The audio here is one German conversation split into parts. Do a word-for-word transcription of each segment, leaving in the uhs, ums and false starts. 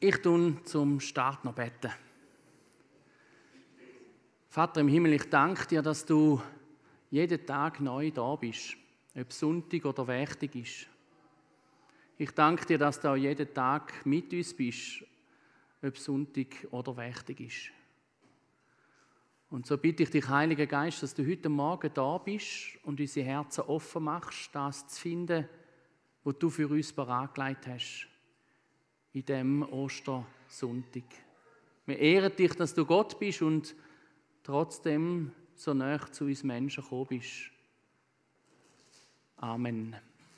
Ich tue zum Start noch beten. Vater im Himmel, ich danke dir, dass du jeden Tag neu da bist, ob Sonntag oder Werktag ist. Ich danke dir, dass du auch jeden Tag mit uns bist, ob Sonntag oder Werktag ist. Und so bitte ich dich, Heiliger Geist, dass du heute Morgen da bist und unsere Herzen offen machst, das zu finden, was du für uns bereitgelegt hast in diesem Ostersonntag. Wir ehren dich, dass du Gott bist und trotzdem so nahe zu uns Menschen gekommen bist. Amen.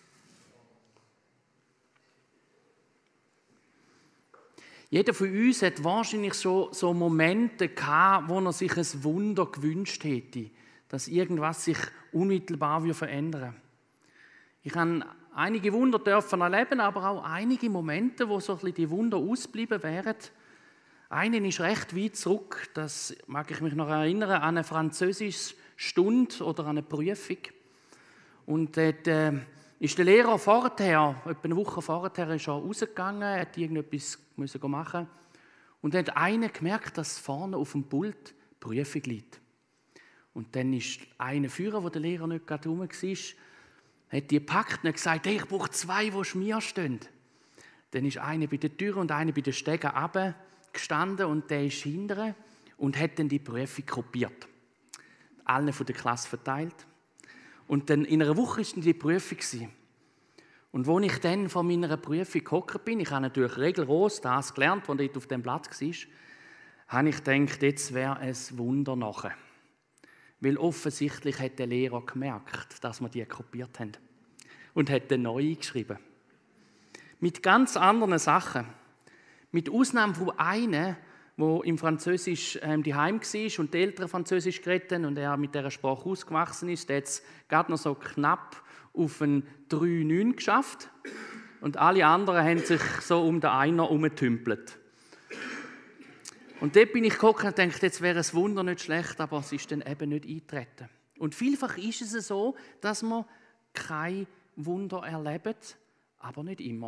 Jeder von uns hat wahrscheinlich so, so Momente gehabt, wo er sich ein Wunder gewünscht hätte, dass irgendwas sich unmittelbar verändern würde. Ich habe einige Wunder dürfen erleben, aber auch einige Momente, wo so ein bisschen die Wunder ausgeblieben wären. Einen ist recht weit zurück, das mag ich mich noch erinnern, an eine französische Stunde oder an eine Prüfung. Und dort äh, ist der Lehrer vorher, etwa eine Woche vorher, ist er rausgegangen, hat irgendetwas müssen machen und hat einer gemerkt, dass vorne auf dem Pult Prüfung liegt. Und dann ist einer Führer, wo der Lehrer nicht gerade rum war, hat die gepackt und gesagt, hey, ich brauche zwei, die Schmier stehen. Dann ist einer bei der Tür und einer bei den Stegen runtergestanden und der ist hinterher und hat dann die Prüfung kopiert. Allen von der Klasse verteilt. Und dann in einer Woche war dann die Prüfung. Und als ich dann von meiner Prüfung gehockt bin, ich habe natürlich regelros das gelernt, was dort auf dem Blatt war, habe ich gedacht, jetzt wäre ein Wunder nachher. Weil offensichtlich hat der Lehrer gemerkt, dass wir die kopiert haben. Und hat dann neu eingeschrieben. Mit ganz anderen Sachen. Mit Ausnahme von einem, der im Französisch ähm, daheim war und die Eltern Französisch geredet haben und er mit dieser Sprache ausgewachsen ist, der hat es gerade noch so knapp auf ein drei neun geschafft. Und alle anderen haben sich so um den Einer herumgetümpelt. Und dort bin ich geguckt und dachte, jetzt wäre ein Wunder nicht schlecht, aber es ist dann eben nicht eingetreten. Und vielfach ist es so, dass man kein Wunder erlebt, aber nicht immer.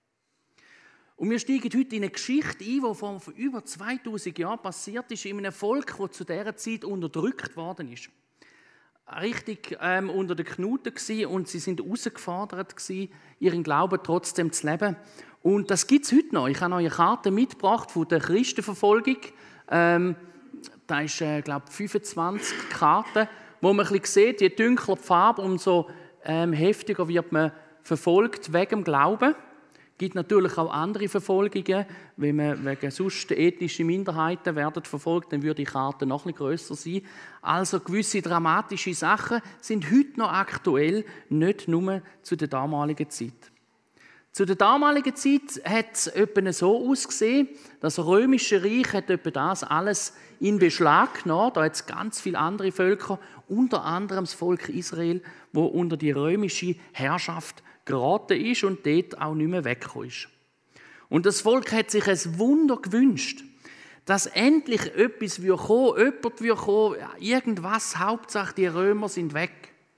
Und wir steigen heute in eine Geschichte ein, die vor über zweitausend Jahren passiert ist, in einem Volk, das zu dieser Zeit unterdrückt worden ist. Richtig ähm, unter den Knuten gewesen und sie sind herausgefordert gewesen, ihren Glauben trotzdem zu leben. Und das gibt es heute noch. Ich habe euch eine Karte mitgebracht von der Christenverfolgung. Ähm, da ist, äh, glaube ich, fünfundzwanzig Karten, wo man ein bisschen sieht, je dunkler die Farbe, umso ähm, heftiger wird man verfolgt wegen dem Glauben. Es gibt natürlich auch andere Verfolgungen. Wenn man wegen sonst ethnische Minderheiten werden verfolgt, dann würde die Karte noch ein bisschen grösser sein. Also gewisse dramatische Sachen sind heute noch aktuell, nicht nur zu der damaligen Zeit. Zu der damaligen Zeit hat es etwa so ausgesehen, das Römische Reich hat etwa das alles in Beschlag genommen. Da hat es ganz viele andere Völker, unter anderem das Volk Israel, wo unter die römische Herrschaft geraten ist und dort auch nicht mehr weggekommen ist. Und das Volk hat sich ein Wunder gewünscht, dass endlich etwas kommen würde, jemand würde kommen, irgendwas, Hauptsache die Römer sind weg.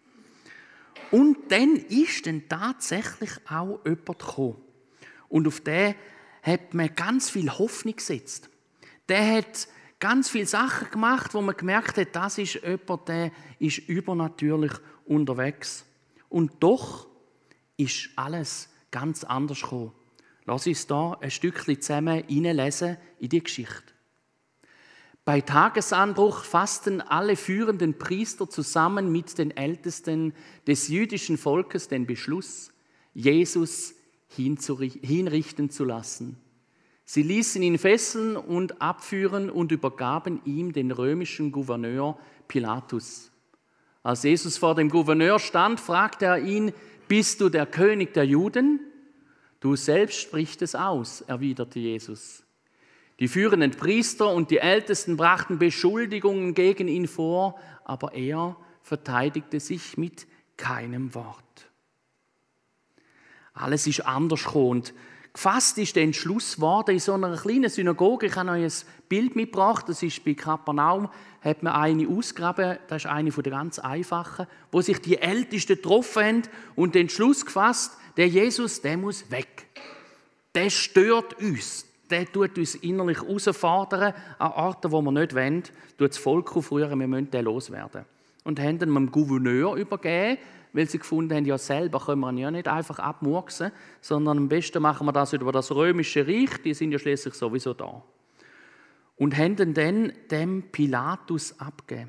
Und dann ist dann tatsächlich auch jemand gekommen. Und auf den hat man ganz viel Hoffnung gesetzt. Der hat ganz viele Sachen gemacht, wo man gemerkt hat, das ist jemand, der ist übernatürlich unterwegs. Und doch ist alles ganz anders gekommen. Lass uns da ein Stückchen zusammen hineinlesen in die Geschichte. Bei Tagesanbruch fassten alle führenden Priester zusammen mit den Ältesten des jüdischen Volkes den Beschluss, Jesus hinrichten zu lassen. Sie ließen ihn fesseln und abführen und übergaben ihm den römischen Gouverneur Pilatus. Als Jesus vor dem Gouverneur stand, fragte er ihn, bist du der König der Juden? Du selbst sprichst es aus, erwiderte Jesus. Die führenden Priester und die Ältesten brachten Beschuldigungen gegen ihn vor, aber er verteidigte sich mit keinem Wort. Alles ist anders gekommen. Und gefasst ist der Entschluss worden in so einer kleinen Synagoge. Ich habe euch ein Bild mitgebracht, das ist bei Kapernaum, hat man eine ausgegraben, das ist eine von der ganz einfachen, wo sich die Ältesten getroffen haben und den Entschluss gefasst, der Jesus, der muss weg. Der stört uns. der tut uns innerlich herausfordern, an Orten, wo wir nicht wollen, tut das Volk aufrühren, wir müssen den loswerden. Und haben ihn dem Gouverneur übergeben, weil sie gefunden haben, ja selber können wir ihn ja nicht einfach abmurksen, sondern am besten machen wir das über das römische Reich, die sind ja schließlich sowieso da. Und haben ihn dann dem Pilatus abgegeben.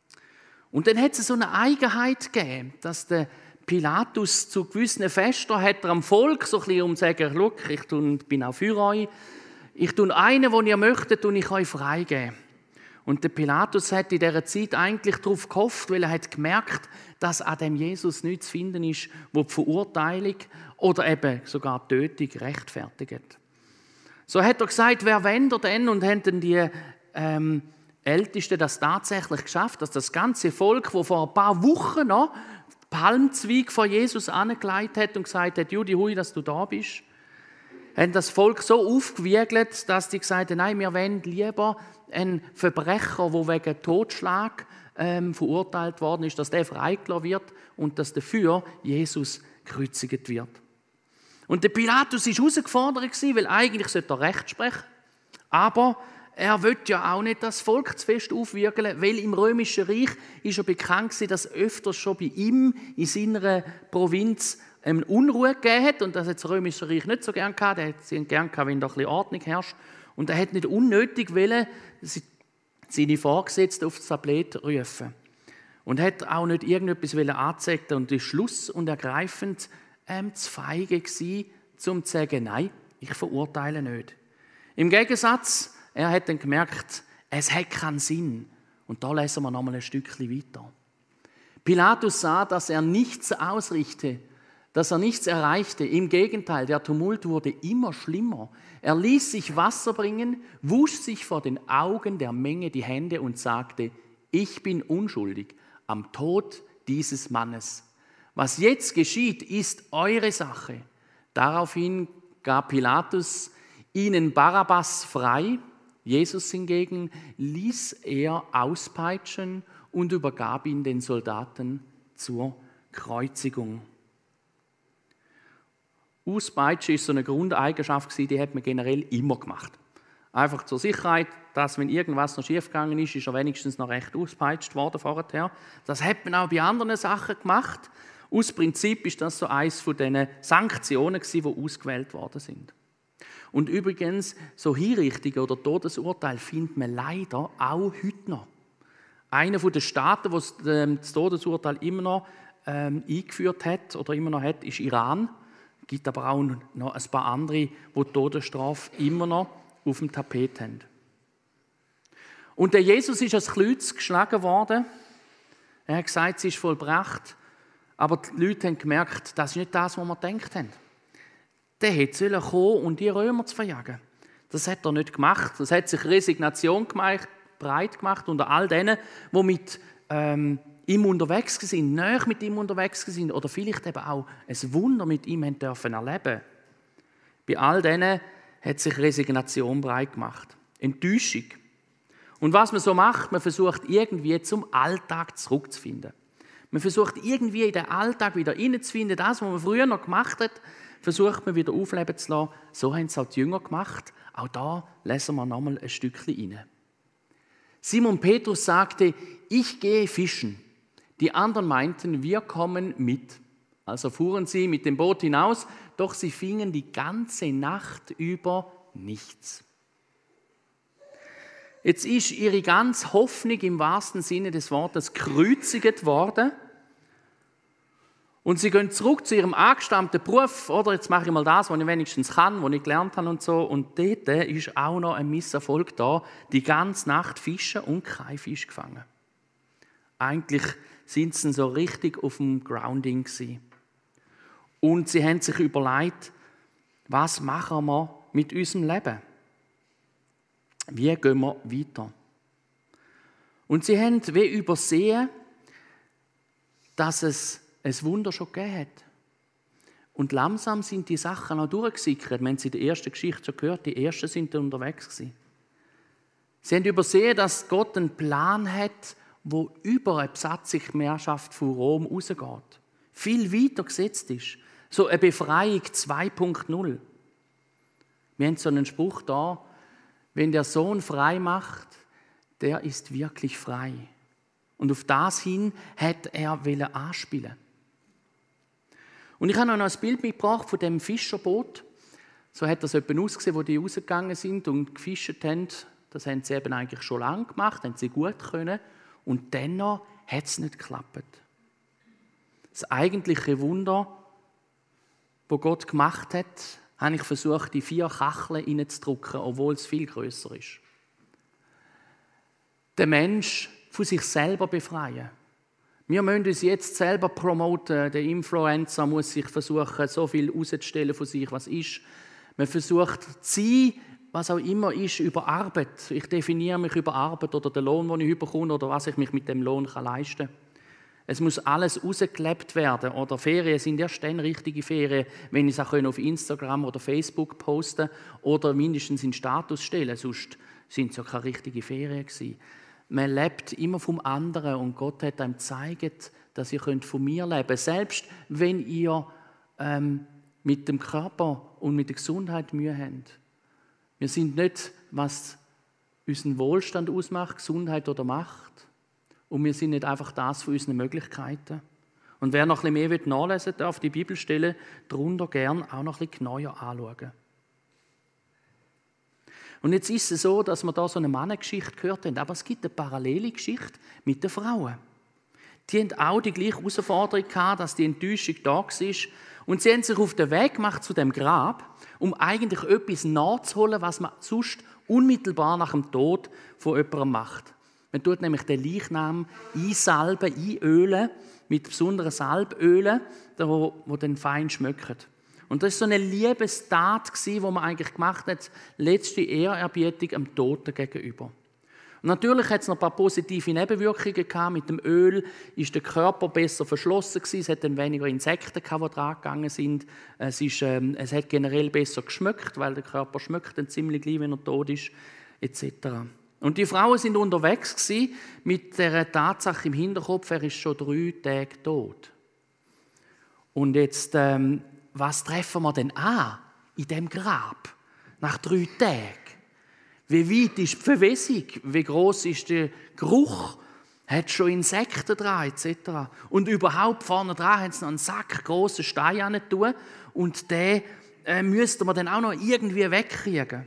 Und dann hat es so eine Eigenheit gegeben, dass der Pilatus zu gewissen Festen hat er am Volk so ein bisschen um zu sagen, schau, ich bin auch für euch, ich tue einen, den ihr möchtet, und ich euch freigeben. Und der Pilatus hat in dieser Zeit eigentlich darauf gehofft, weil er hat gemerkt, dass an dem Jesus nichts zu finden ist, wo die Verurteilung oder eben sogar die Tötung rechtfertigt. So hat er gesagt, wer wendet er denn? Und haben dann die ähm, Ältesten das tatsächlich geschafft, dass das ganze Volk, das vor ein paar Wochen noch Palmzweig vor Jesus angelegt hat und gesagt hat, Judi, hui, dass du da bist, haben das Volk so aufgewiegelt, dass die gesagt haben, nein, wir wollen lieber einen Verbrecher, der wegen Totschlag ähm, verurteilt worden ist, dass der freigelassen wird und dass dafür Jesus gekreuzigt wird. Und der Pilatus war herausgefordert, weil eigentlich sollte er Recht sprechen, aber er will ja auch nicht das Volk zu fest aufwiegeln, weil im Römischen Reich ist er bekannt gewesen, dass öfters schon bei ihm in seiner Provinz ähm, Unruhe gegeben hat. Und das hat das Römische Reich nicht so gern gehabt. Er hat es gern gehabt, wenn da ein bisschen Ordnung herrscht. Und er hat nicht unnötig wollen, seine Vorgesetzten aufs Tablett rufen. Und hat auch nicht irgendetwas anzeigen. Und ist schluss- und ergreifend ähm, zu feige gewesen, um zu sagen, nein, ich verurteile nicht. Im Gegensatz, er hat dann gemerkt, es hat keinen Sinn. Und da lesen wir noch mal ein Stückchen weiter. Pilatus sah, dass er nichts ausrichte, dass er nichts erreichte. Im Gegenteil, der Tumult wurde immer schlimmer. Er ließ sich Wasser bringen, wusch sich vor den Augen der Menge die Hände und sagte, ich bin unschuldig am Tod dieses Mannes. Was jetzt geschieht, ist eure Sache. Daraufhin gab Pilatus ihnen Barabbas frei. Jesus hingegen ließ er auspeitschen und übergab ihn den Soldaten zur Kreuzigung. Auspeitschen ist so eine Grundeigenschaft, die hat man generell immer gemacht. Einfach zur Sicherheit, dass wenn irgendwas noch schiefgegangen ist, ist er wenigstens noch recht auspeitscht worden vorher. Das hat man auch bei anderen Sachen gemacht. Aus Prinzip ist das so eines von diesen Sanktionen, die ausgewählt worden sind. Und übrigens, so Hinrichtungen oder Todesurteile findet man leider auch heute noch. Einer der Staaten, der das Todesurteil immer noch ähm, eingeführt hat oder immer noch hat, ist Iran. Es gibt aber auch noch ein paar andere, die die Todesstrafe immer noch auf dem Tapet haben. Und der Jesus ist ans Kreuz geschlagen worden. Er hat gesagt, es ist vollbracht. Aber die Leute haben gemerkt, das ist nicht das, was wir gedacht haben. Der hätte kommen und die Römer zu verjagen. Das hat er nicht gemacht. Das hat sich Resignation gemacht, breit gemacht unter all denen, die mit ähm, ihm unterwegs sind, näher mit ihm unterwegs sind oder vielleicht eben auch ein Wunder mit ihm haben dürfen erleben. Bei all denen hat sich Resignation breit gemacht. Enttäuschung. Und was man so macht, man versucht irgendwie zum Alltag zurückzufinden. Man versucht irgendwie in den Alltag wieder reinzufinden, das, was man früher noch gemacht hat, versucht man wieder aufleben zu lassen. So haben es auch die Jünger gemacht. Auch da lesen wir nochmal ein Stückchen rein. Simon Petrus sagte, ich gehe fischen. Die anderen meinten, wir kommen mit. Also fuhren sie mit dem Boot hinaus, doch sie fingen die ganze Nacht über nichts. Jetzt ist ihre ganze Hoffnung im wahrsten Sinne des Wortes gekreuzigt worden. Und sie gehen zurück zu ihrem angestammten Beruf, oder jetzt mache ich mal das, was ich wenigstens kann, was ich gelernt habe und so. Und dort ist auch noch ein Misserfolg da, die ganze Nacht fischen und kein Fisch gefangen. Eigentlich sind sie so richtig auf dem Grounding gewesen. Und sie haben sich überlegt, was machen wir mit unserem Leben? Wie gehen wir weiter? Und sie haben wie übersehen, dass es ein Wunder schon gegeben hat. Und langsam sind die Sachen auch durchgesickert. Wir haben es in der ersten Geschichte schon gehört, die Ersten sind da unterwegs gewesen. Sie haben übersehen, dass Gott einen Plan hat, wo über eine Besatzungsherrschaft von Rom rausgeht. Viel weiter gesetzt ist. So eine Befreiung zwei Punkt null. Wir haben so einen Spruch da: Wenn der Sohn frei macht, der ist wirklich frei. Und auf das hin hat er wollen anspielen. Und ich habe noch ein Bild mitgebracht von dem Fischerboot. So hat das etwa ausgesehen, wo die rausgegangen sind und gefischt haben. Das haben sie eben eigentlich schon lange gemacht, haben sie gut können. Und dennoch hat es nicht geklappt. Das eigentliche Wunder, das Gott gemacht hat, habe ich versucht, die vier Kacheln hineinzudrücken, obwohl es viel grösser ist. Den Mensch von sich selber befreien. Wir müssen uns jetzt selber promoten. Der Influencer muss sich versuchen, so viel herauszustellen von sich, was ist. Man versucht zu sein, was auch immer ist, über Arbeit. Ich definiere mich über Arbeit oder den Lohn, den ich bekomme oder was ich mich mit dem Lohn leisten kann. Es muss alles rausgelebt werden. Oder Ferien sind erst dann richtige Ferien, wenn ich es auch auf Instagram oder Facebook posten kann oder mindestens in Status stellen. Sonst sind es ja keine richtigen Ferien gewesen. Man lebt immer vom anderen und Gott hat einem gezeigt, dass ihr von mir leben könnt. Selbst wenn ihr ähm, mit dem Körper und mit der Gesundheit Mühe habt. Wir sind nicht, was unseren Wohlstand ausmacht, Gesundheit oder Macht. Und wir sind nicht einfach das von unseren Möglichkeiten. Und wer noch ein bisschen mehr nachlesen will, darf die Bibelstelle darunter gerne auch noch ein bisschen genauer anschauen. Und jetzt ist es so, dass wir da so eine Mannengeschichte gehört haben, aber es gibt eine parallele Geschichte mit den Frauen. Die haben auch die gleiche Herausforderung gehabt, dass die Enttäuschung da war. Und sie haben sich auf den Weg gemacht zu dem Grab, um eigentlich etwas nachzuholen, was man sonst unmittelbar nach dem Tod von jemandem macht. Man tut nämlich den Leichnam einsalben, einölen, mit besonderen Salbölen, die dann fein schmecken. Und das war so eine Liebestat, die man eigentlich gemacht hat, letzte Ehrerbietung am Toten gegenüber. Und natürlich hat es noch ein paar positive Nebenwirkungen gehabt. Mit dem Öl ist der Körper besser verschlossen gewesen. Es hat dann weniger Insekten gehabt, die dran gegangen sind. Es, ist, ähm, es hat generell besser geschmeckt, weil der Körper schmeckt dann ziemlich gleich, wenn er tot ist, et cetera. Und die Frauen sind unterwegs gewesen, mit der Tatsache im Hinterkopf, er ist schon drei Tage tot. Und jetzt, ähm, was treffen wir denn an in dem Grab nach drei Tagen? Wie weit ist die Verwesung? Wie groß ist der Geruch? Hat schon Insekten dran, et cetera. Und überhaupt vorne dran haben sie noch einen Sack grossen Stein reintun und den äh, müssten wir dann auch noch irgendwie wegkriegen.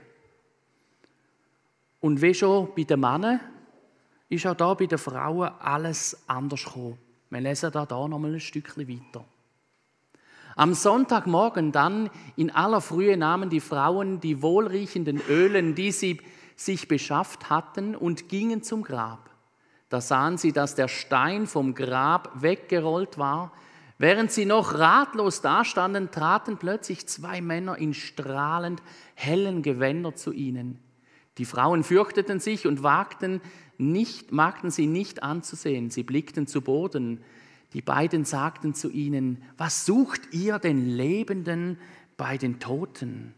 Und wie schon bei den Männern, ist auch da bei den Frauen alles anders gekommen. Wir lesen da, da noch mal ein Stückchen weiter. Am Sonntagmorgen dann in aller Frühe nahmen die Frauen die wohlriechenden Ölen, die sie sich beschafft hatten, und gingen zum Grab. Da sahen sie, dass der Stein vom Grab weggerollt war. Während sie noch ratlos dastanden, traten plötzlich zwei Männer in strahlend hellen Gewändern zu ihnen. Die Frauen fürchteten sich und wagten, nicht, wagten sie nicht anzusehen. Sie blickten zu Boden. Die beiden sagten zu ihnen: Was sucht ihr den Lebenden bei den Toten?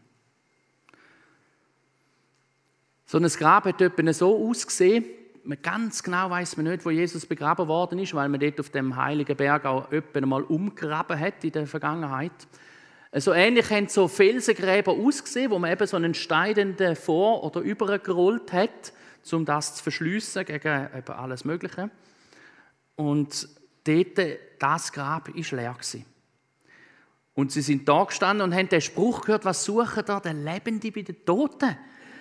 So ein Grab hat etwa so ausgesehen. Ganz genau weiss man nicht, wo Jesus begraben worden ist, weil man dort auf dem heiligen Berg auch etwa mal umgegraben hat in der Vergangenheit. So ähnlich haben so Felsengräber ausgesehen, wo man eben so einen Stein vor- oder übergerollt hat, um das zu verschliessen gegen eben alles Mögliche. Und dort, das Grab war leer. Und sie sind da gestanden und haben den Spruch gehört: Was suchen da der Lebende bei den Toten?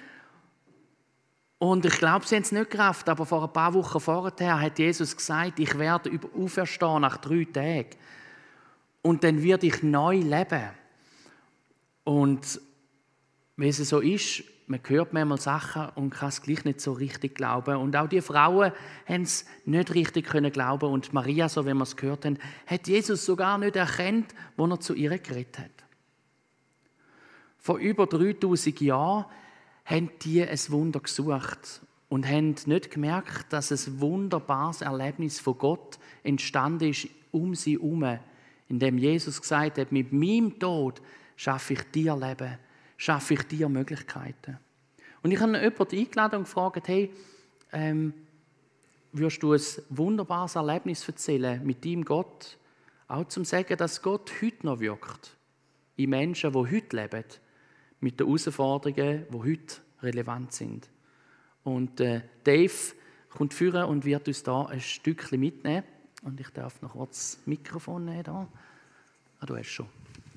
Und ich glaube, sie haben es nicht gerafft, aber vor ein paar Wochen vorher hat Jesus gesagt: Ich werde auferstehen nach drei Tagen. Und dann werde ich neu leben. Und wie es so ist, man hört manchmal Sachen und kann es gleich nicht so richtig glauben. Und auch die Frauen haben es nicht richtig können glauben. Und Maria, so wie wir es gehört haben, hat Jesus sogar nicht erkannt, als er zu ihr geredet hat. Vor über dreitausend Jahren haben die ein Wunder gesucht und haben nicht gemerkt, dass ein wunderbares Erlebnis von Gott entstanden ist um sie herum, indem Jesus gesagt hat: Mit meinem Tod schaffe ich dir Leben, schaffe ich dir Möglichkeiten. Und ich habe jemanden eingeladen und gefragt: Hey, ähm, würdest du ein wunderbares Erlebnis erzählen mit deinem Gott? Auch zum sagen, dass Gott heute noch wirkt. In Menschen, die heute leben. mit den Herausforderungen, die heute relevant sind. Und äh, Dave kommt führen und wird uns da ein Stückchen mitnehmen. Und ich darf noch kurz das Mikrofon nehmen. Da. Ah, du hast schon.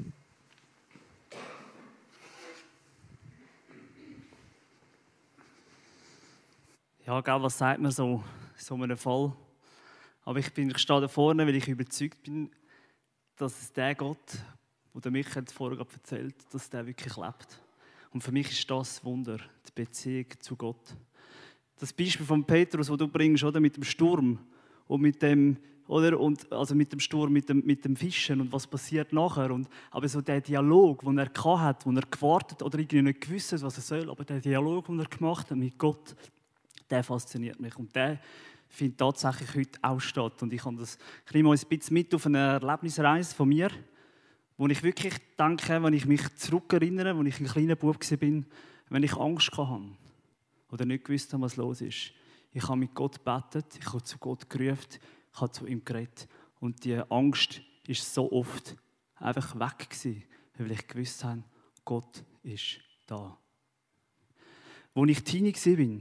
Ja, gell, was sagt man so, so einem Fall? Aber ich, bin, ich stehe da vorne, weil ich überzeugt bin, dass es der Gott, der mich vorher erzählt hat, dass der wirklich lebt. Und für mich ist das Wunder, die Beziehung zu Gott. Das Beispiel von Petrus, das du bringst, oder, mit dem Sturm und mit dem, oder, und, also mit dem Sturm, mit dem, mit dem Fischen und was passiert nachher. Und, aber so der Dialog, den er hatte, wo er gewartet oder irgendwie nicht gewusst hat, was er soll, aber der Dialog, den er gemacht hat mit Gott, der fasziniert mich. Und der findet tatsächlich heute auch statt. Und ich, kann das, ich nehme euch ein bisschen mit auf eine Erlebnisreise von mir, wo ich wirklich denke, wenn ich mich zurückerinnere, als ich ein kleiner Bub war, wenn ich Angst hatte oder nicht gewusst habe, was los ist. Ich habe mit Gott gebetet, ich habe zu Gott gerufen, ich habe zu ihm geredet. Und die Angst war so oft einfach weg gewesen, weil ich gewusst habe, Gott ist da. Als ich Teenie war,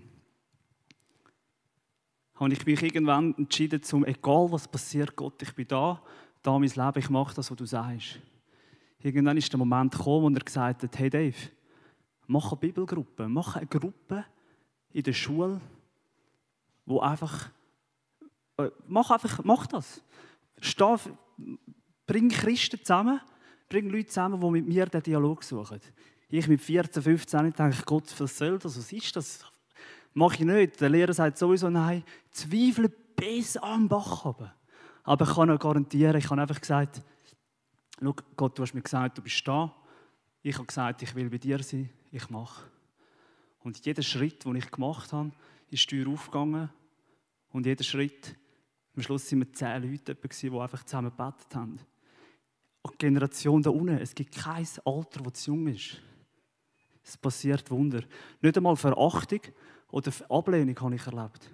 habe ich mich irgendwann entschieden, zum, egal was passiert, Gott, ich bin da, da mein Leben, ich mache das, was du sagst. Irgendwann ist der Moment gekommen, wo er gesagt hat, hey Dave, mach eine Bibelgruppe, mach eine Gruppe in der Schule, wo einfach, äh, mach einfach, mach das. Steh, bring Christen zusammen, bring Leute zusammen, die mit mir den Dialog suchen. Ich mit vierzehn, fünfzehn denke, Gott, was soll das, was ist das? Mache ich nicht. Der Lehrer sagt sowieso, nein, Zweifel bis am Bach haben. Aber ich kann euch garantieren, ich habe einfach gesagt, schau, Gott, du hast mir gesagt, du bist da. Ich habe gesagt, ich will bei dir sein, ich mache. Und jeder Schritt, den ich gemacht habe, ist die Tür aufgegangen. Und jeder Schritt, am Schluss waren wir zehn Leute, die einfach zusammen gebetet haben. Und die Generation da unten, es gibt kein Alter, das zu jung ist. Es passiert Wunder. Nicht einmal Verachtung oder Ablehnung habe ich erlebt.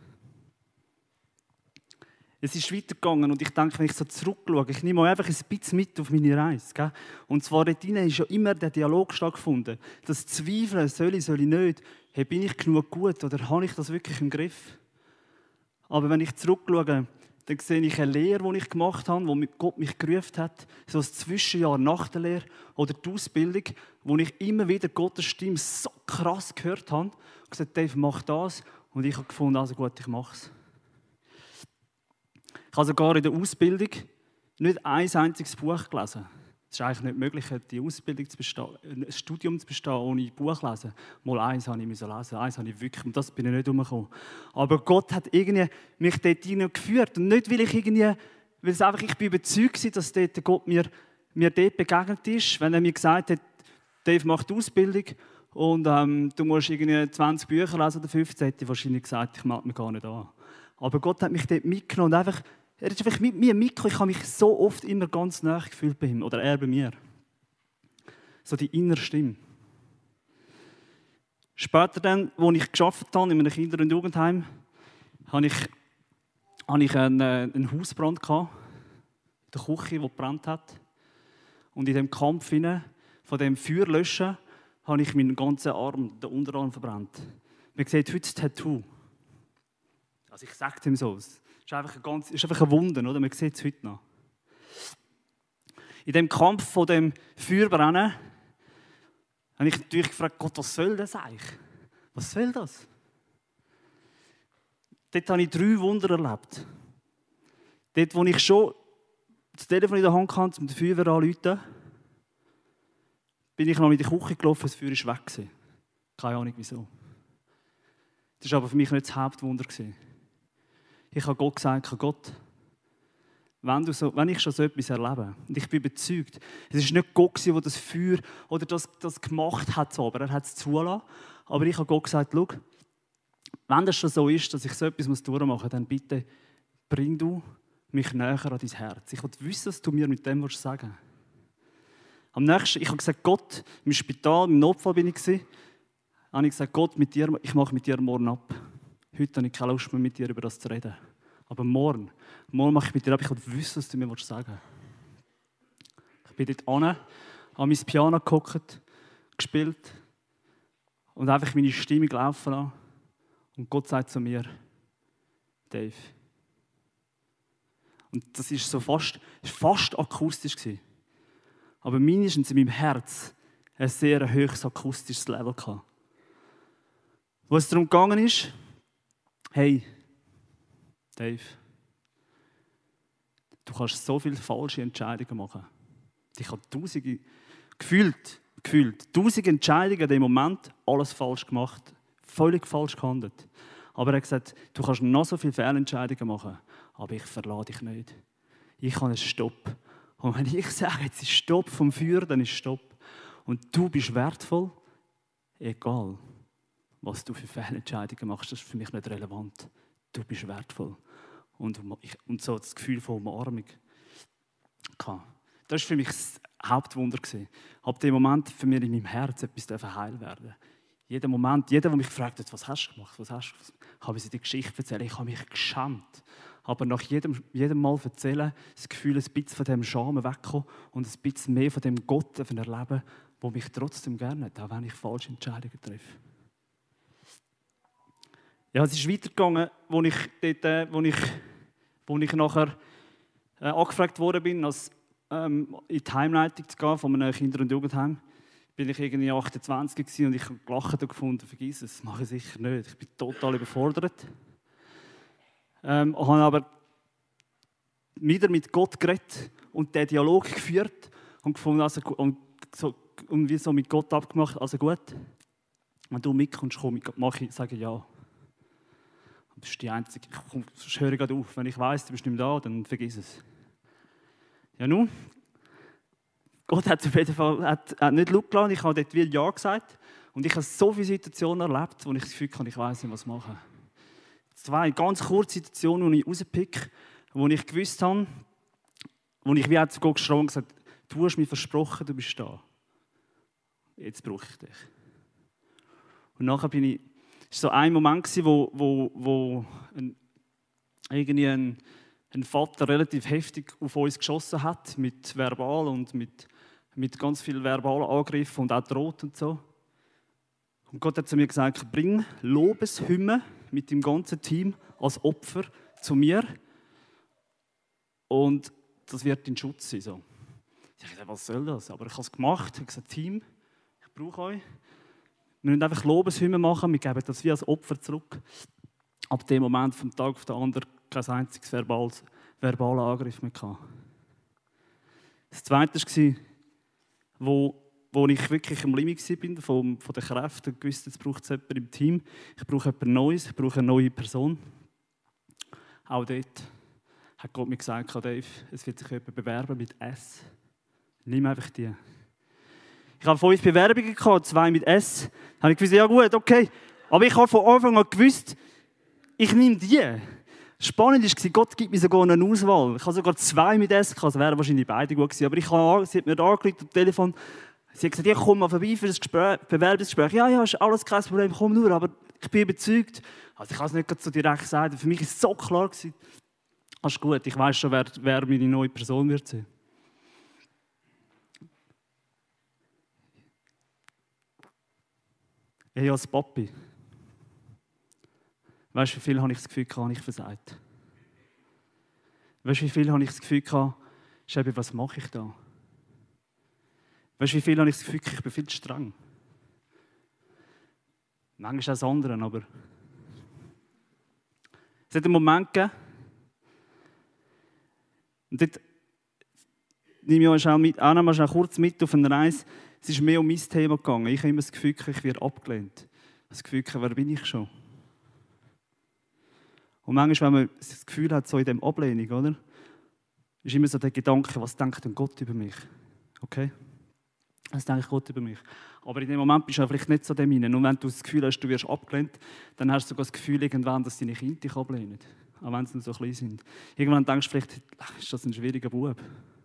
Es ist weitergegangen und ich denke, wenn ich so zurückschaue, ich nehme einfach ein bisschen mit auf meine Reise. Gell? Und zwar dort hinein ist ja immer der Dialog stattgefunden. Das Zweifeln, soll ich, soll ich nicht, hey, bin ich genug gut oder habe ich das wirklich im Griff? Aber wenn ich zurückschaue, dann sehe ich eine Lehre, die ich gemacht habe, wo Gott mich gerufen hat, so ein Zwischenjahr nach der Lehre oder die Ausbildung, wo ich immer wieder Gottes Stimme so krass gehört habe und gesagt, Dave, mach das. Und ich habe gefunden, also gut, ich mache es. Ich habe sogar in der Ausbildung nicht ein einziges Buch gelesen. Es ist eigentlich nicht möglich, die Ausbildung zu bestehen, ein Studium zu bestehen, ohne Buch zu lesen. Mal eins habe ich lesen, eins habe ich wirklich, und das bin ich nicht umgekommen. Aber Gott hat irgendwie mich dort hineingeführt. Und nicht, weil ich irgendwie, weil es einfach, ich bin überzeugt war, dass dort Gott mir, mir dort begegnet ist, wenn er mir gesagt hat, Dave, mach die Ausbildung und ähm, du musst irgendwie zwanzig Bücher lesen oder fünfzehn, hätte ich wahrscheinlich gesagt, ich mag mich gar nicht an. Aber Gott hat mich dort mitgenommen und einfach, er ist einfach mit mir mitgekommen. Ich habe mich so oft immer ganz nahe gefühlt bei ihm. Oder er bei mir. So die innere Stimme. Später dann, als ich gearbeitet habe in einem Kinder- und Jugendheim, hatte ich, hatte ich einen, einen Hausbrand gehabt, in der Küche, die gebrannt hat. Und in diesem Kampf hinein, von dem Feuer löschen, habe ich meinen ganzen Arm, den Unterarm verbrannt. Man sieht heute das Tattoo. Also ich sage es ihm so. Es ist einfach ein, ganz, ist einfach ein Wunder, oder? Man sieht es heute noch. In dem Kampf von dem Feuerbrennen habe ich natürlich gefragt, Gott, was soll das eigentlich? Was soll das? Dort habe ich drei Wunder erlebt. Dort, wo ich schon das Telefon in der Hand hatte, um den Feuerwehr anzurufen, bin ich noch in die Küche gelaufen, das Feuer war weg. Keine Ahnung wieso. Das war aber für mich nicht das Hauptwunder. Ich habe Gott gesagt, Gott, wenn, du so, wenn ich schon so etwas erlebe, und ich bin überzeugt, es war nicht Gott, der das Feuer oder das, das gemacht hat, aber er hat es zulassen. Aber ich habe Gott gesagt, schau, wenn das schon so ist, dass ich so etwas durchmachen muss, dann bitte bring du mich näher an dein Herz. Ich will wissen, was du mir mit dem sagen willst. Am nächsten, ich habe gesagt, Gott, im Spital, im Notfall bin ich gewesen, habe ich gesagt, Gott, mit dir, ich mache mit dir morgen ab. Heute habe ich keine Lust mehr, mit dir über das zu reden. Aber morgen, morgen mache ich mit dir ab. Ich will wissen, was du mir sagen willst. Ich bin dort hin, habe mein Piano gehockt, gespielt und einfach meine Stimme laufen lassen. Und Gott sagt zu mir, Dave. Und das ist so fast, fast akustisch gewesen. Aber mindestens in meinem Herz ein sehr hohes akustisches Level gehabt. Wo es darum gegangen ist, hey, Dave, du kannst so viele falsche Entscheidungen machen. Ich habe tausende, gefühlt, gefühlt, tausende Entscheidungen in dem Moment, alles falsch gemacht, völlig falsch gehandelt. Aber er hat gesagt, du kannst noch so viele Fehlentscheidungen machen, aber ich verlasse dich nicht. Ich habe einen Stopp. Und wenn ich sage, jetzt ist Stopp vom Feuer, dann ist Stopp. Und du bist wertvoll, egal, was du für Fehlentscheidungen machst, das ist für mich nicht relevant. Du bist wertvoll. Und, ich, und so das Gefühl von Umarmung. Das war für mich das Hauptwunder. Ab dem Moment für mich in meinem Herz etwas heil werden. Jeden Moment, jeder, der mich fragt, was hast du gemacht, was hast du gemacht, habe ich sie die Geschichte erzählt. Ich habe mich geschämt. Aber nach jedem, jedem Mal erzählen, das Gefühl, ein bisschen von diesem Scham wegkommen und ein bisschen mehr von dem Gott erleben, der mich trotzdem gerne hat, auch wenn ich falsche Entscheidungen treffe. Ja, es ist weitergegangen, wo ich, dort, wo ich, wo ich nachher äh, angefragt worden bin, als, ähm, in die Heimleitung zu gehen von einem Kinder- und Jugendheim. Bin ich irgendwie achtundzwanzig gewesen und ich habe gelacht und gefunden, vergiss es, das mache ich sicher nicht. Ich bin total überfordert. Ähm, habe aber wieder mit Gott geredet und den Dialog geführt und gefunden, also, und, so, und wie so mit Gott abgemacht, also gut, wenn du mitkommst, komm, mache ich, sage ja. Das ist die einzige, ich höre gerade auf, wenn ich weiss, du bist nicht mehr da, dann vergiss es. Ja nun, Gott hat auf jeden Fall hat, hat nicht laut gelassen, ich habe dort wie Ja gesagt und ich habe so viele Situationen erlebt, wo ich das Gefühl habe, ich weiss nicht, was machen. Zwei ganz kurze Situationen, die ich rauspicke, wo ich gewusst habe, wo ich wie auch zu Gott geschrien und gesagt habe, du hast mir versprochen, du bist da. Jetzt brauche ich dich. Und nachher bin ich, es war so ein Moment, wo, wo, wo ein, irgendwie ein, ein Vater relativ heftig auf uns geschossen hat, mit verbal und mit, mit ganz vielen verbalen Angriffen und auch droht und so. Und Gott hat zu mir gesagt, bring Lobeshymnen mit dem ganzen Team als Opfer zu mir und das wird dein Schutz sein. So. Ich dachte, was soll das? Aber ich habe es gemacht, ich habe gesagt, Team, ich brauche euch. Wir müssen einfach Lobeshymnen machen, wir geben das wie als Opfer zurück. Ab dem Moment, vom Tag auf den anderen, kein einziges verbales, verbaler Angriff mehr gehabt. Das Zweite war, wo, wo ich wirklich am Limit war, von, von den Kräften, gewusst, jetzt braucht es jemanden im Team, ich brauche etwas Neues, ich brauche eine neue Person. Auch dort hat Gott mir gesagt, Dave, es wird sich jemand bewerben mit S. Nimm einfach die. Ich hatte fünf Bewerbungen gehabt, zwei mit S. Da habe ich gewusst, ja gut, okay. Aber ich habe von Anfang an gewusst, ich nehme die. Spannend war, Gott gibt mir sogar eine Auswahl. Ich habe sogar zwei mit S gehabt, das wären wahrscheinlich beide gut gewesen. Aber ich habe, sie hat mir da angerufen am Telefon. Sie hat gesagt, ich komme mal vorbei für das Gespräch, Bewerbungsgespräch. Ja, ja, ist alles kein Problem, komm nur. Aber ich bin überzeugt. Also ich kann es nicht so direkt sagen. Für mich war es so klar gewesen. Das ist gut, ich weiss schon, wer, wer meine neue Person wird sein. Ich als Papi. Weißt du, wie viel habe ich das Gefühl, habe ich versagt? Weißt du, wie viel habe ich das Gefühl, Schebi, was mache ich da? Weißt du, wie viel habe ich das Gefühl, ich bin viel zu streng? Manchmal auch das andere, aber es hat einen Moment gegeben, und dort nehme ich auch, mit, auch noch mal kurz mit auf eine Reise. Es ist mehr um mein Thema gegangen. Ich habe immer das Gefühl, ich werde abgelehnt. Das Gefühl, wer bin ich schon? Und manchmal, wenn man das Gefühl hat, so in dieser Ablehnung, oder? Ist immer so der Gedanke, was denkt denn Gott über mich? Okay? Was denkt Gott über mich? Aber in dem Moment bist du vielleicht nicht so dem hinein. Und wenn du das Gefühl hast, du wirst abgelehnt, dann hast du sogar das Gefühl, irgendwann, dass deine Kinder dich ablehnen. Auch wenn sie nur so klein sind. Irgendwann denkst du vielleicht, ach, ist das ein schwieriger Bub?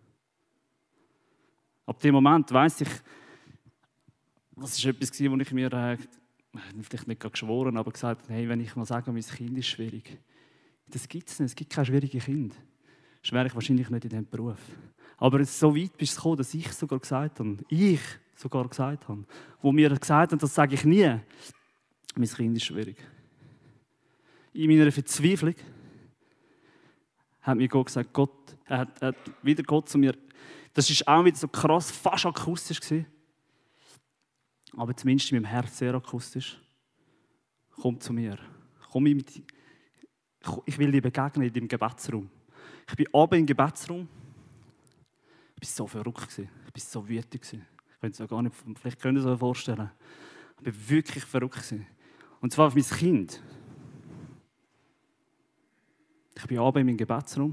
Ab dem Moment weiss ich, das ist etwas, wo ich mir äh, vielleicht nicht geschworen, aber gesagt habe, hey, wenn ich mal sage, mein Kind ist schwierig. Das gibt es nicht, es gibt keine schwierigen Kinder. Das wäre ich wahrscheinlich nicht in diesem Beruf. Aber so weit bist du gekommen, dass ich sogar gesagt habe, ich sogar gesagt haben. Wo mir gesagt haben, das sage ich nie, mein Kind ist schwierig. In meiner Verzweiflung hat mir Gott gesagt, Gott, er hat, er hat wieder Gott zu mir, das war auch wieder so krass, fast akustisch gewesen, aber zumindest in meinem Herz sehr akustisch. Komm zu mir. Komm mit, ich will dir begegnen in deinem Gebetsraum. Ich bin oben im Gebetsraum. Ich war so verrückt. Ich war so wütend. Ich könnte es gar nicht, vielleicht könnt ihr es euch vorstellen. Ich war wirklich verrückt. Und zwar auf mein Kind. Ich bin oben in meinem Gebetsraum.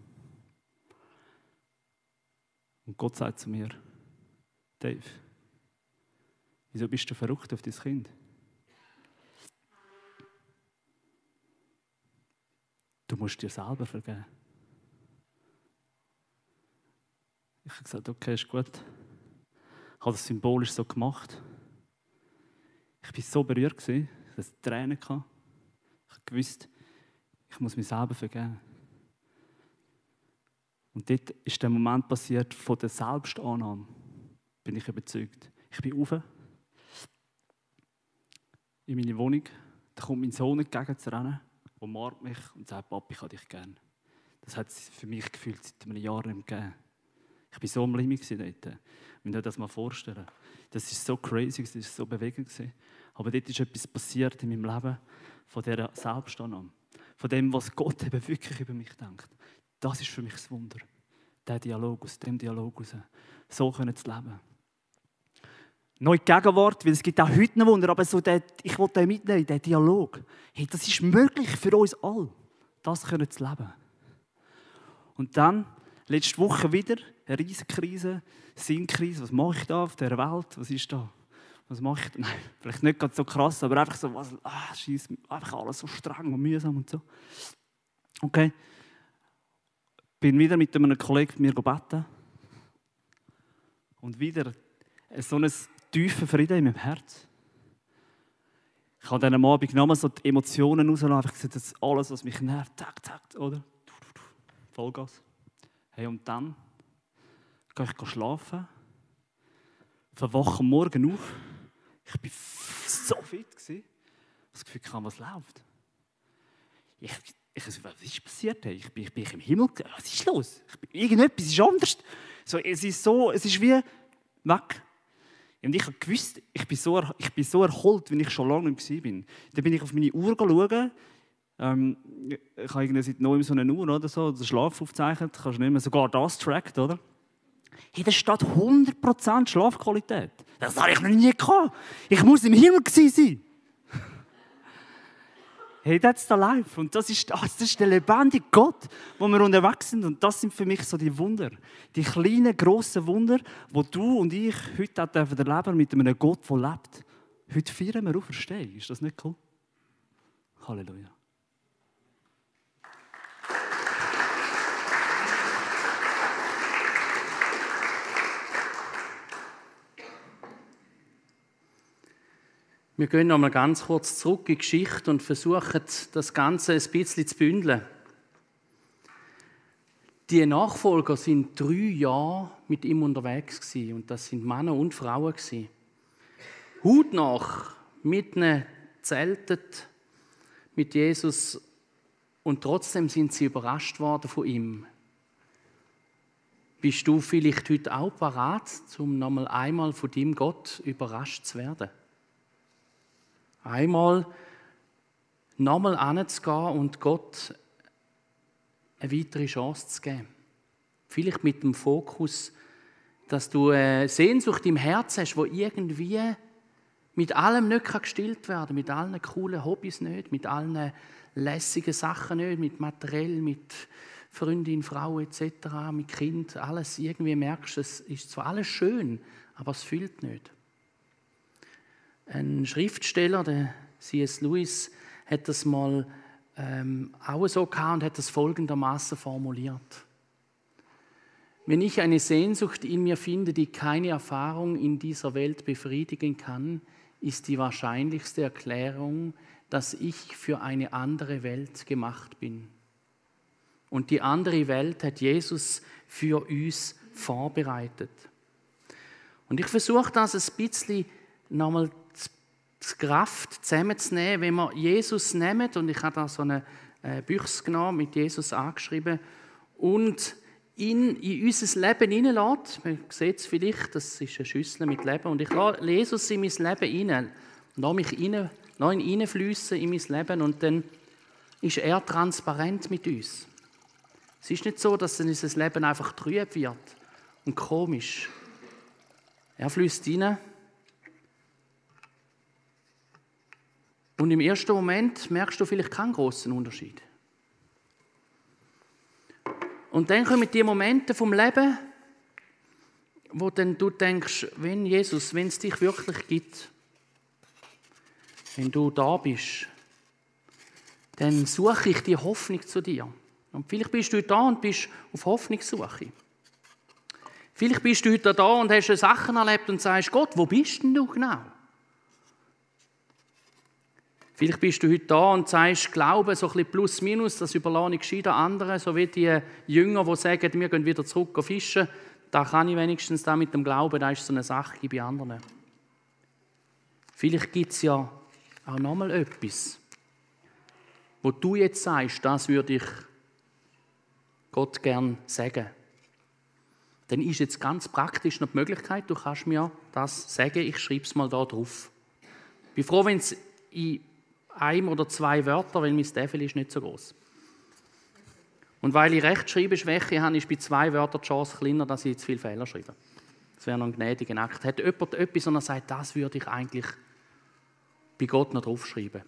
Und Gott sagt zu mir, Dave, wieso bist du verrückt auf dein Kind? Du musst dir selber vergeben. Ich habe gesagt, okay, ist gut. Ich habe das symbolisch so gemacht. Ich war so berührt, ich hatte Tränen. Ich habe gewusst, ich muss mir selber vergeben. Und dort ist der Moment passiert von der Selbstannahme, bin ich überzeugt. Ich bin rauf in meine Wohnung, da kommt mein Sohn entgegen zu rennen, umarmt mich und sagt, Papi, ich habe dich gern. Das hat es für mich gefühlt seit einem Jahr nicht mehr gegeben. Ich war so am Limit dort. Wenn ihr das mal vorstellen. Das war so crazy, das war so bewegend. Aber dort ist etwas passiert in meinem Leben von dieser Selbstannahme. Von dem, was Gott eben wirklich über mich denkt. Das ist für mich das Wunder. Der Dialog, aus dem Dialog raus. So können zu leben. Neue Gegenwart, weil es gibt auch heute ein Wunder, aber so der, ich wollte den mitnehmen, der Dialog. Hey, das ist möglich für uns alle, das können zu leben. Und dann, letzte Woche wieder, eine riesige Krise, Sinnkrise. Was mache ich da auf dieser Welt? Was ist da? Was mache ich? Nein, vielleicht nicht ganz so krass, aber einfach so, was, ah, scheiss, einfach alles so streng und mühsam und so. Okay. Bin wieder mit einem Kollegen mir beten. Und wieder so ein tiefer Frieden in meinem Herz. Ich habe dann am Abend nochmal so die Emotionen rausgelassen. Ich gesagt, das ist alles, was mich nervt. Zack, zack, oder? Vollgas. Hey, und dann gehe ich schlafen. Verwache am Morgen auf. Ich war so fit. Ich das Gefühl, was läuft. Ich, ich, was ist passiert? Ich bin, ich bin im Himmel. Was ist los? Ich bin, irgendetwas ist anders. So, es ist so, es ist wie weg. Und ich habe gewusst, ich bin so, ich bin so erholt, wenn ich schon lange nicht mehr war. Dann bin ich auf meine Uhr schauen. Ähm, ich habe irgendwie seit neuem so eine Uhr oder so, den Schlaf aufgezeichnet. Kannst du nicht mehr, sogar das trackt, oder? Hey, da steht hundert Prozent Schlafqualität. Das habe ich noch nie gehabt. Ich muss im Himmel sein. Hey, that's the life. Und das ist, das ist der lebendige Gott, wo wir unterwegs sind. Und das sind für mich so die Wunder. Die kleinen, grossen Wunder, die du und ich heute auch erleben dürfen mit einem Gott, der lebt. Heute feiern wir Auferstehung. Ist das nicht cool? Halleluja. Wir gehen noch mal ganz kurz zurück in die Geschichte und versuchen, das Ganze ein bisschen zu bündeln. Die Nachfolger sind drei Jahre mit ihm unterwegs gewesen, und das sind Männer und Frauen gewesen. Hautnah mit ihnen zeltet mit Jesus, und trotzdem sind sie überrascht worden von ihm. Bist du vielleicht heute auch parat, um noch mal einmal von deinem Gott überrascht zu werden? Einmal nochmal hinzugehen und Gott eine weitere Chance zu geben. Vielleicht mit dem Fokus, dass du eine Sehnsucht im Herzen hast, die irgendwie mit allem nicht gestillt werden kann, mit allen coolen Hobbys nicht, mit allen lässigen Sachen nicht, mit materiell, mit Freundin, Frau et cetera, mit Kind, alles irgendwie merkst du, es ist zwar alles schön, aber es füllt nicht. Ein Schriftsteller, der C S Lewis, hat das mal ähm, auch so gehabt und hat das folgendermaßen formuliert. Wenn ich eine Sehnsucht in mir finde, die keine Erfahrung in dieser Welt befriedigen kann, ist die wahrscheinlichste Erklärung, dass ich für eine andere Welt gemacht bin. Und die andere Welt hat Jesus für uns vorbereitet. Und ich versuche das ein bisschen nochmal die Kraft zusammenzunehmen, wenn wir Jesus nehmen, und ich habe da so eine äh, Büchse genommen, mit Jesus angeschrieben, und ihn in unser Leben hineinlässt. Man sieht es vielleicht, das ist eine Schüssel mit Leben, und ich lasse Jesus in mein Leben hinein, lasse mich rein, lasse ihn hineinfliessen in mein Leben, und dann ist er transparent mit uns. Es ist nicht so, dass unser Leben einfach trüb wird und komisch. Er fließt hinein. Und im ersten Moment merkst du vielleicht keinen grossen Unterschied. Und dann kommen die Momente vom Leben, wo dann du denkst, wenn Jesus, wenn es dich wirklich gibt, wenn du da bist, dann suche ich die Hoffnung zu dir. Und vielleicht bist du da und bist auf Hoffnungssuche. Vielleicht bist du heute da und hast Sachen erlebt und sagst, Gott, wo bist denn du genau? Vielleicht bist du heute da und sagst, Glaube, so ein bisschen plus minus, das überlasse ich gescheiter anderen, so wie die Jünger, die sagen, wir gehen wieder zurück auf Fischen. Da kann ich wenigstens da mit dem Glauben, das ist so eine Sache bei anderen. Vielleicht gibt es ja auch nochmal etwas, wo du jetzt sagst, das würde ich Gott gern sagen. Dann ist jetzt ganz praktisch noch die Möglichkeit, du kannst mir das sagen, ich schreibe es mal da drauf. Ich bin froh, wenn es in einem oder zwei Wörter, weil mein Staffel ist nicht so groß. Und weil ich Rechtschreibeschwäche habe, ist bei zwei Wörtern die Chance kleiner, dass ich zu viele Fehler schreibe. Das wäre noch ein gnädiger Akt. Hat jemand etwas, und er sagt, das würde ich eigentlich bei Gott noch draufschreiben?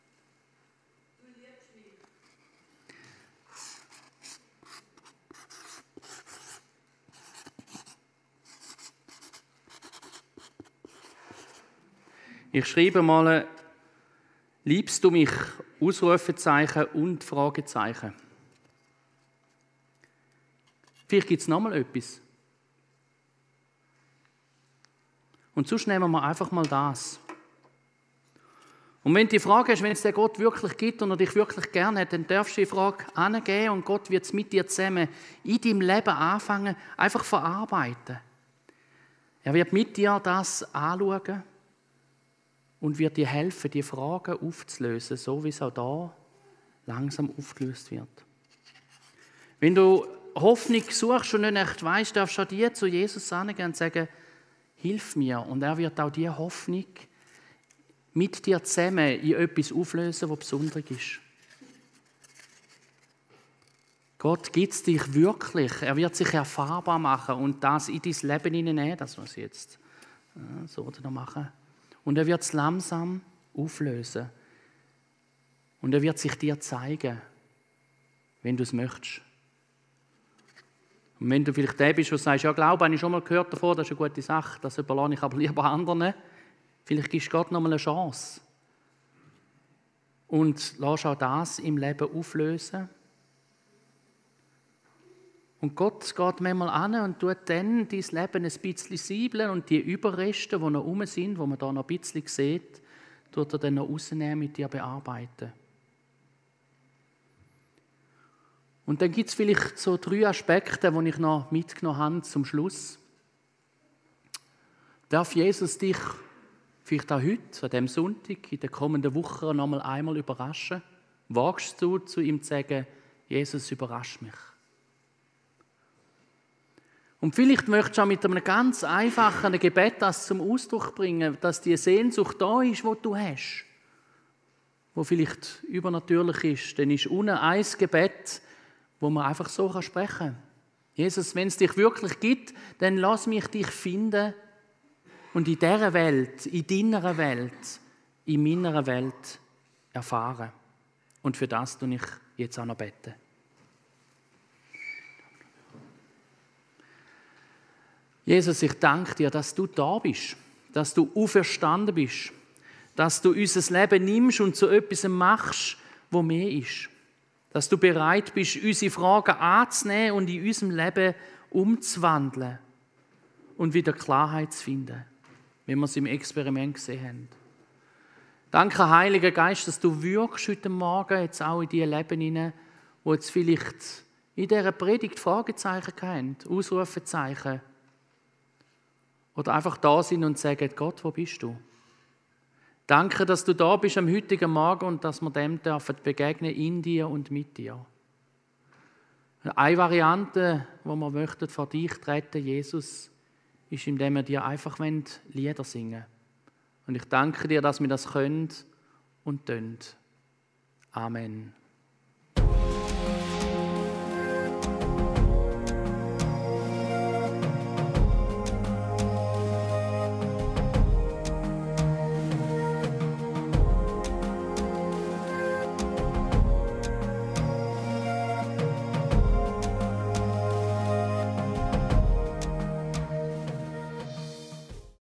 Ich schreibe mal, liebst du mich? Ausrufezeichen und Fragezeichen. Vielleicht gibt es noch mal etwas. Und sonst nehmen wir einfach mal das. Und wenn du die Frage hast, wenn es den Gott wirklich gibt und er dich wirklich gerne hat, dann darfst du die Frage angeben und Gott wird es mit dir zusammen in deinem Leben anfangen, einfach verarbeiten. Er wird mit dir das anschauen und wird dir helfen, die Fragen aufzulösen, so wie es auch da langsam aufgelöst wird. Wenn du Hoffnung suchst und nicht echt weißt, darfst du auch dir zu Jesus hingehen und sagen, hilf mir. Und er wird auch diese Hoffnung mit dir zusammen in etwas auflösen, was besonders ist. Gott gibt es dich wirklich. Er wird sich erfahrbar machen und das in dein Leben hineinnehmen, das was ich jetzt so noch machen. Und er wird es langsam auflösen. Und er wird sich dir zeigen, wenn du es möchtest. Und wenn du vielleicht der bist, der sagst, ja, Glaube, habe ich schon mal gehört davon, das ist eine gute Sache, das überlasse ich aber lieber anderen. Vielleicht gibst du Gott noch mal eine Chance. Und lass auch das im Leben auflösen. Und Gott geht manchmal an und tut dann dein Leben ein bisschen siebeln und die Überreste, die noch rum sind, die man da noch ein bisschen sieht, tut er dann noch rausnehmen, mit dir bearbeiten. Und dann gibt es vielleicht so drei Aspekte, die ich noch mitgenommen habe zum Schluss. Darf Jesus dich vielleicht auch heute, an diesem Sonntag, in den kommenden Wochen noch mal einmal überraschen? Wagst du, zu ihm zu sagen, Jesus, überrasch mich? Und vielleicht möchtest du auch mit einem ganz einfachen Gebet das zum Ausdruck bringen, dass die Sehnsucht da ist, die du hast, wo vielleicht übernatürlich ist. Dann ist unten ein Gebet, wo man einfach so sprechen kann. Jesus, wenn es dich wirklich gibt, dann lass mich dich finden und in dieser Welt, in deiner Welt, in meiner Welt erfahren. Und für das tue ich jetzt auch noch beten. Jesus, ich danke dir, dass du da bist, dass du auferstanden bist, dass du unser Leben nimmst und zu etwas machst, wo mehr ist. Dass du bereit bist, unsere Fragen anzunehmen und in unserem Leben umzuwandeln und wieder Klarheit zu finden, wie wir es im Experiment gesehen haben. Danke, Heiliger Geist, dass du wirkst heute Morgen jetzt auch in die Leben hinein, wo jetzt vielleicht in dieser Predigt Fragezeichen haben, Ausrufezeichen. Oder einfach da sind und sagen, Gott, wo bist du? Danke, dass du da bist am heutigen Morgen und dass wir dem dürfen begegnen in dir und mit dir. Eine Variante, wo wir möchten vor dich treten, Jesus, ist, indem wir dir einfach Lieder singen wollen. Und ich danke dir, dass wir das können und tun. Amen.